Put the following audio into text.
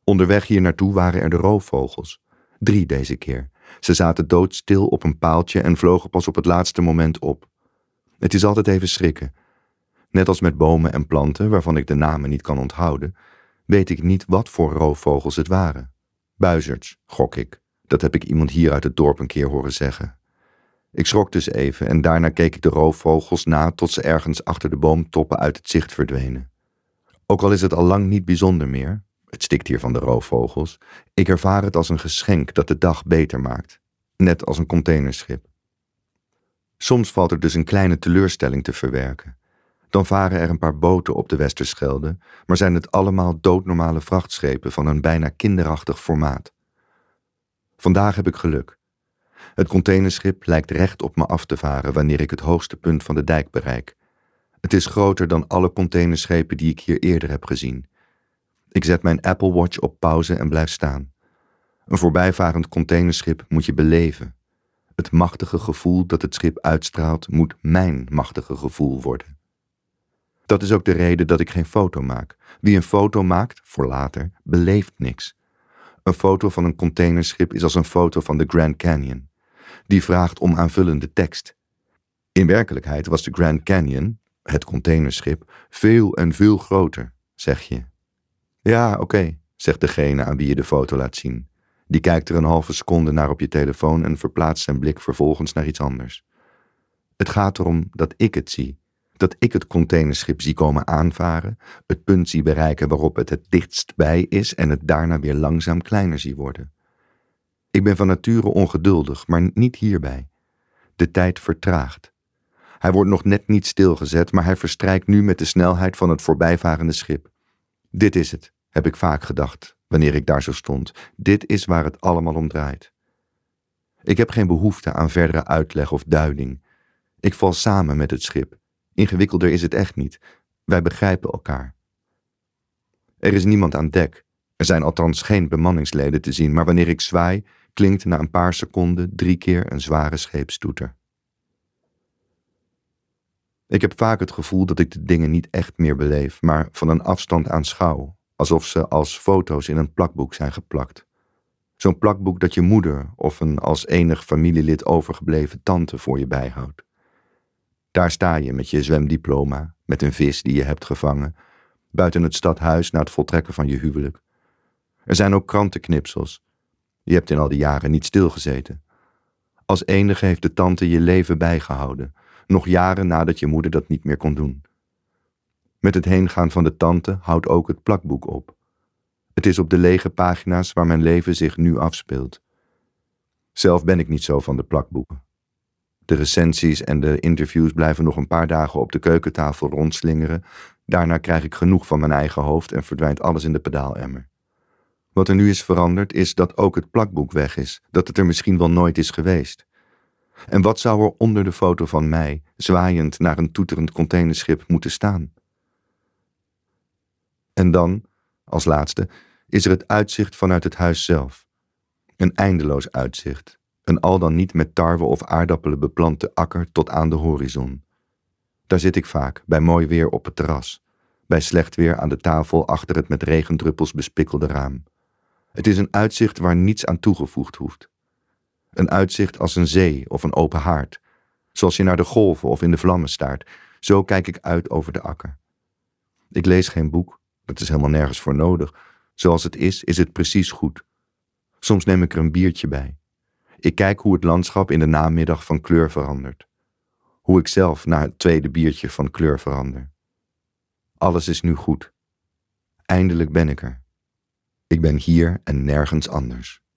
Onderweg hier naartoe waren er de roofvogels. 3 deze keer. Ze zaten doodstil op een paaltje en vlogen pas op het laatste moment op. Het is altijd even schrikken. Net als met bomen en planten, waarvan ik de namen niet kan onthouden, weet ik niet wat voor roofvogels het waren. Buizerds, gok ik. Dat heb ik iemand hier uit het dorp een keer horen zeggen. Ik schrok dus even en daarna keek ik de roofvogels na tot ze ergens achter de boomtoppen uit het zicht verdwenen. Ook al is het al lang niet bijzonder meer, het stikt hier van de roofvogels, ik ervaar het als een geschenk dat de dag beter maakt. Net als een containerschip. Soms valt er dus een kleine teleurstelling te verwerken. Dan varen er een paar boten op de Westerschelde, maar zijn het allemaal doodnormale vrachtschepen van een bijna kinderachtig formaat. Vandaag heb ik geluk. Het containerschip lijkt recht op me af te varen wanneer ik het hoogste punt van de dijk bereik. Het is groter dan alle containerschepen die ik hier eerder heb gezien. Ik zet mijn Apple Watch op pauze en blijf staan. Een voorbijvarend containerschip moet je beleven. Het machtige gevoel dat het schip uitstraalt moet mijn machtige gevoel worden. Dat is ook de reden dat ik geen foto maak. Wie een foto maakt, voor later, beleeft niks. Een foto van een containerschip is als een foto van de Grand Canyon. Die vraagt om aanvullende tekst. In werkelijkheid was de Grand Canyon, het containerschip, veel en veel groter, zeg je. Ja, oké, zegt degene aan wie je de foto laat zien. Die kijkt er een halve seconde naar op je telefoon en verplaatst zijn blik vervolgens naar iets anders. Het gaat erom dat ik het zie. Dat ik het containerschip zie komen aanvaren, het punt zie bereiken waarop het dichtst bij is en het daarna weer langzaam kleiner zie worden. Ik ben van nature ongeduldig, maar niet hierbij. De tijd vertraagt. Hij wordt nog net niet stilgezet, maar hij verstrijkt nu met de snelheid van het voorbijvarende schip. Dit is het, heb ik vaak gedacht, wanneer ik daar zo stond. Dit is waar het allemaal om draait. Ik heb geen behoefte aan verdere uitleg of duiding. Ik val samen met het schip. Ingewikkelder is het echt niet. Wij begrijpen elkaar. Er is niemand aan dek. Er zijn althans geen bemanningsleden te zien, maar wanneer ik zwaai, klinkt na een paar seconden 3 keer een zware scheepstoeter. Ik heb vaak het gevoel dat ik de dingen niet echt meer beleef, maar van een afstand aanschouw, alsof ze als foto's in een plakboek zijn geplakt. Zo'n plakboek dat je moeder of een als enig familielid overgebleven tante voor je bijhoudt. Daar sta je met je zwemdiploma, met een vis die je hebt gevangen, buiten het stadhuis na het voltrekken van je huwelijk. Er zijn ook krantenknipsels. Je hebt in al die jaren niet stilgezeten. Als enige heeft de tante je leven bijgehouden, nog jaren nadat je moeder dat niet meer kon doen. Met het heengaan van de tante houdt ook het plakboek op. Het is op de lege pagina's waar mijn leven zich nu afspeelt. Zelf ben ik niet zo van de plakboeken. De recensies en de interviews blijven nog een paar dagen op de keukentafel rondslingeren. Daarna krijg ik genoeg van mijn eigen hoofd en verdwijnt alles in de pedaalemmer. Wat er nu is veranderd is dat ook het plakboek weg is, dat het er misschien wel nooit is geweest. En wat zou er onder de foto van mij, zwaaiend naar een toeterend containerschip, moeten staan? En dan, als laatste, is er het uitzicht vanuit het huis zelf. Een eindeloos uitzicht. Een al dan niet met tarwe of aardappelen beplante akker tot aan de horizon. Daar zit ik vaak, bij mooi weer op het terras. Bij slecht weer aan de tafel achter het met regendruppels bespikkelde raam. Het is een uitzicht waar niets aan toegevoegd hoeft. Een uitzicht als een zee of een open haard. Zoals je naar de golven of in de vlammen staart. Zo kijk ik uit over de akker. Ik lees geen boek, dat is helemaal nergens voor nodig. Zoals het is het precies goed. Soms neem ik er een biertje bij. Ik kijk hoe het landschap in de namiddag van kleur verandert. Hoe ik zelf na het tweede biertje van kleur verander. Alles is nu goed. Eindelijk ben ik er. Ik ben hier en nergens anders.